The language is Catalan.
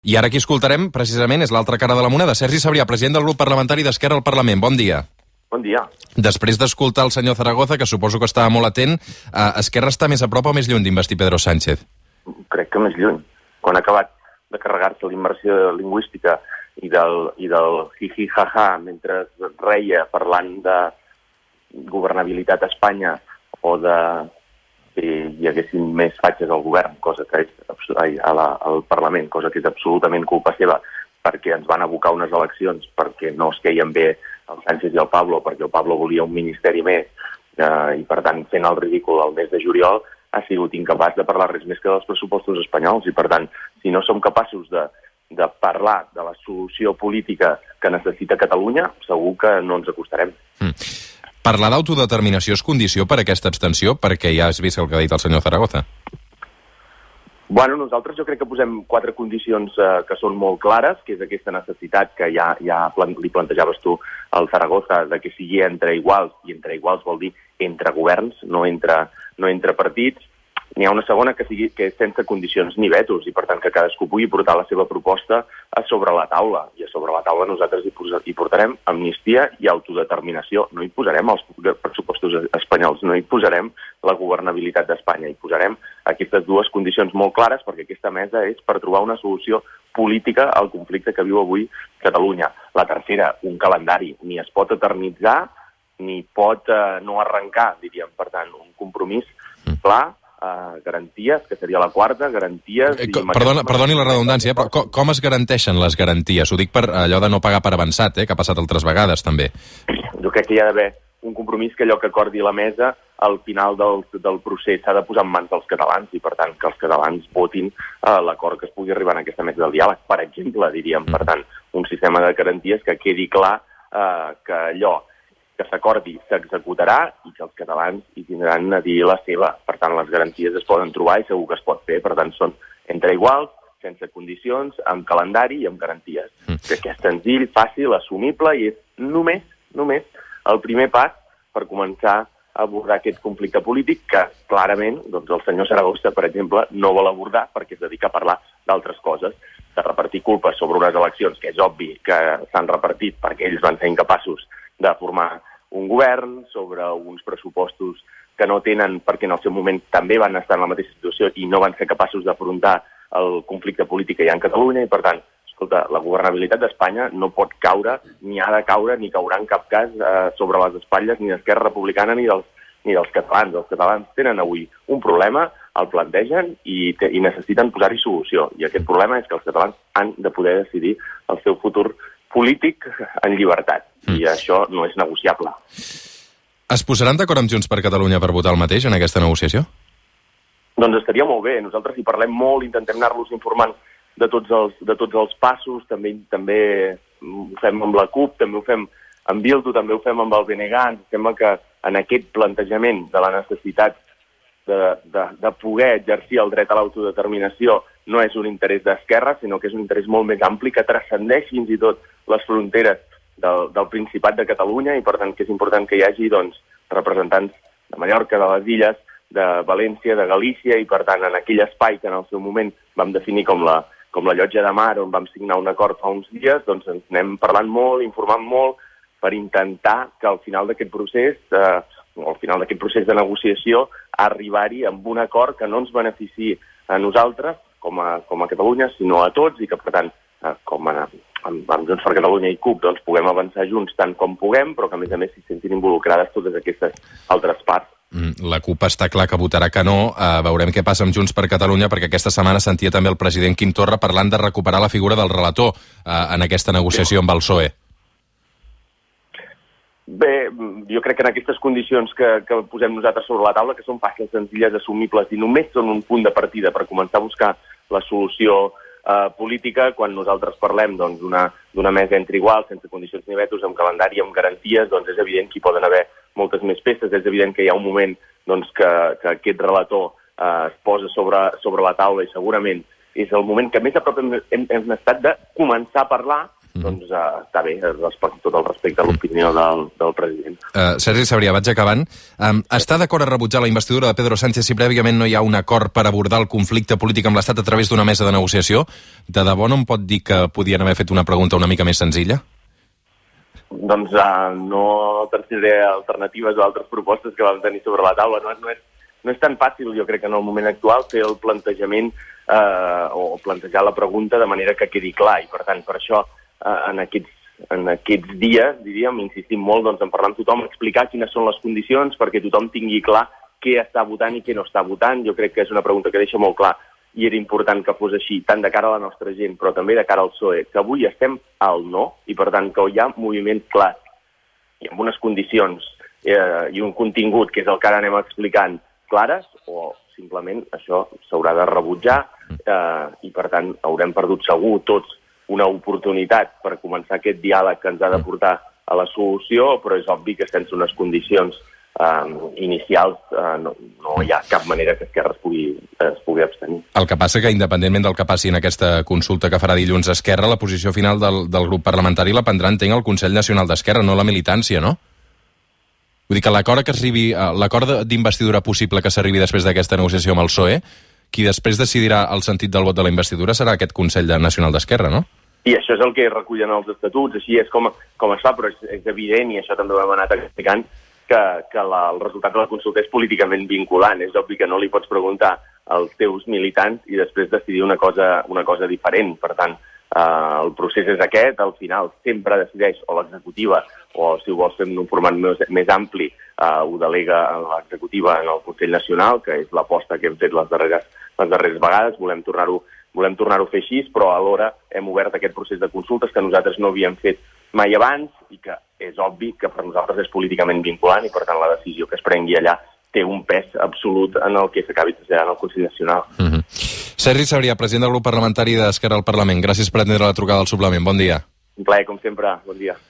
I ara qui escoltarem, precisament, és l'altra cara de la moneda. Sergi Sabrià, president del grup parlamentari d'Esquerra al Parlament. Bon dia. Bon dia. Després d'escoltar el senyor Zaragoza, que suposo que estava molt atent, Esquerra està més a prop o més lluny d'investir Pedro Sánchez? Crec que més lluny. Quan ha acabat de carregar-se la immersió lingüística i del hi-hi-ha-ha mentre reia parlant de governabilitat a Espanya o de que hi haguessin més fatxes al govern, cosa que és al Parlament, cosa que és absolutament culpa seva, perquè ens van abocar unes eleccions, perquè no es queien bé el Sánchez i el Pablo, perquè el Pablo volia un ministeri més, i per tant, fent el ridícul el mes de juliol, ha sigut incapaç de parlar res més que dels pressupostos espanyols, i per tant, si no som capaços de parlar de la solució política que necessita Catalunya, segur que no ens acostarem. Parlar d'autodeterminació és condició per a aquesta abstenció? Perquè ja has vist el que ha dit el senyor Zaragoza. Bueno, nosaltres jo crec que posem 4 condicions que són molt clares, que és aquesta necessitat que ja li plantejaves tu al Zaragoza, de que sigui entre iguals, i entre iguals vol dir entre governs, no entre partits. N'hi ha una segona que és sense condicions ni vetos, i per tant que cadascú pugui portar la seva proposta a sobre la taula. I a sobre la taula nosaltres hi portarem amnistia i autodeterminació. No hi posarem els pressupostos espanyols, no hi posarem la governabilitat d'Espanya. Hi posarem aquestes 2 condicions molt clares, perquè aquesta mesa és per trobar una solució política al conflicte que viu avui Catalunya. La tercera, un calendari. Ni es pot eternitzar, ni pot no arrencar, diríem. Per tant, un compromís clar, garanties, que seria la quarta, garanties... Perdoni la redundància, però com es garanteixen les garanties? Ho dic per allò de no pagar per avançat, que ha passat altres vegades, també. Jo crec que hi ha d'haver un compromís que allò que acordi la mesa al final del procés s'ha de posar en mans dels catalans, i per tant que els catalans votin l'acord que es pugui arribar en aquesta mesa del diàleg, per exemple, diríem. Per tant, un sistema de garanties que quedi clar que allò que s'acordi s'executarà i que els catalans hi tindran a dir la seva. Per tant, les garanties es poden trobar i segur que es pot fer. Per tant, són entre iguals, sense condicions, amb calendari i amb garanties. Crec que és senzill, fàcil, assumible i és només el primer pas per començar a abordar aquest conflicte polític que clarament el senyor Zaragoza, per exemple, no vol abordar perquè es dedica a parlar d'altres coses, de repartir culpes sobre unes eleccions que és obvi que s'han repartit perquè ells van ser incapaços de formar un govern, sobre uns pressupostos que no tenen perquè en el seu moment també van estar en la mateixa situació i no van ser capaços d'afrontar el conflicte polític que hi ha en Catalunya, i per tant, escolta, la governabilitat d'Espanya no pot caure, ni ha de caure, ni caurà en cap cas sobre les espatlles ni d'Esquerra Republicana ni dels catalans. Els catalans tenen avui un problema, el plantegen i necessiten posar-hi solució. I aquest problema és que els catalans han de poder decidir el seu futur polític en llibertat. I això no és negociable. Es posaran d'acord amb Junts per Catalunya per votar el mateix en aquesta negociació? Doncs estaria molt bé. Nosaltres hi parlem molt, intentem anar-los informant de tots els passos, també ho fem amb la CUP, també ho fem amb Bildu, també ho fem amb el BNG. Ens sembla que en aquest plantejament de la necessitat de poder exercir el dret a l'autodeterminació no és un interès d'Esquerra, sinó que és un interès molt més ampli que transcendeix fins i tot les fronteres del Principat de Catalunya, i per tant que és important que hi hagi representants de Mallorca, de les Illes, de València, de Galícia, i per tant en aquell espai que en el seu moment vam definir com la Llotja de Mar, on vam signar un acord fa uns dies, doncs ens anem parlant molt, informant molt, per intentar que al final d'aquest procés, de negociació, arribar-hi amb un acord que no ens beneficiï a nosaltres, com a Catalunya, sinó a tots, i que, per tant, amb Junts per Catalunya i CUP, doncs puguem avançar junts tant com puguem, però que, a més s'hi sentin involucrades totes aquestes altres parts. La CUP està clar que votarà que no. Veurem què passa amb Junts per Catalunya, perquè aquesta setmana sentia també el president Quim Torra parlant de recuperar la figura del relator en aquesta negociació amb el PSOE. Bé, jo crec que en aquestes condicions que posem nosaltres sobre la taula, que són fàcils, senzilles, assumibles i només són un punt de partida per començar a buscar la solució política, quan nosaltres parlem d'una mesa entre iguals, sense condicions ni vetos, amb calendari i amb garanties, doncs és evident que hi poden haver moltes més peces. És evident que hi ha un moment que aquest relator es posa sobre la taula, i segurament és el moment que més a prop hem estat de començar a parlar doncs està bé, tot el respecte a l'opinió del president. Sergi Sabrià, vaig acabant. Està d'acord a rebutjar la investidura de Pedro Sánchez si prèviament no hi ha un acord per abordar el conflicte polític amb l'Estat a través d'una mesa de negociació? De debò no em pot dir que podien haver fet una pregunta una mica més senzilla? Doncs no t'ensenyaré alternatives o altres propostes que vam tenir sobre la taula. No és tan fàcil, jo crec, en el moment actual fer el plantejament o plantejar la pregunta de manera que quedi clar. I, per tant, per això, en aquests dies, diríem, insistim molt en parlar amb tothom, explicar quines són les condicions perquè tothom tingui clar què està votant i què no està votant. Jo crec que és una pregunta que deixa molt clar i era important que fos així, tant de cara a la nostra gent, però també de cara al PSOE, que avui estem al no, i per tant que hi ha moviments clars i amb unes condicions i un contingut, que és el que ara anem explicant, clares, o simplement això s'haurà de rebutjar i per tant haurem perdut segur tots una oportunitat per començar aquest diàleg que ens ha de portar a la solució, però és obvi que sense unes condicions inicials no hi ha cap manera que Esquerra es pugui abstenir. El que passa que, independentment del que passi en aquesta consulta que farà dilluns Esquerra, la posició final del grup parlamentari la prendrà, entenc, el Consell Nacional d'Esquerra, no la militància, no? Vull dir que l'acord d'investidura possible que s'arribi després d'aquesta negociació amb el PSOE, qui després decidirà el sentit del vot de la investidura serà aquest Consell Nacional d'Esquerra, no? I això és el que recullen els estatuts, així és com es fa, però és evident, i això també ho hem anat explicant, que el resultat de la consulta és políticament vinculant. És obvi que no li pots preguntar als teus militants i després decidir una cosa diferent. Per tant, el procés és aquest, al final sempre decideix o l'executiva o, si ho vols fer en un format més ampli, ho delega l'executiva en el Consell Nacional, que és l'aposta que hem fet les darreres vegades. Volem tornar-ho a fer així, però alhora hem obert aquest procés de consultes que nosaltres no havíem fet mai abans i que és obvi que per nosaltres és políticament vinculant i per tant la decisió que es prengui allà té un pes absolut en el que s'acabi traslladant al Consell Nacional. Sergi Sabrià, president del grup parlamentari d'Esquerra al Parlament. Gràcies per atendre la trucada al suplement. Bon dia. Un plaer, com sempre. Bon dia.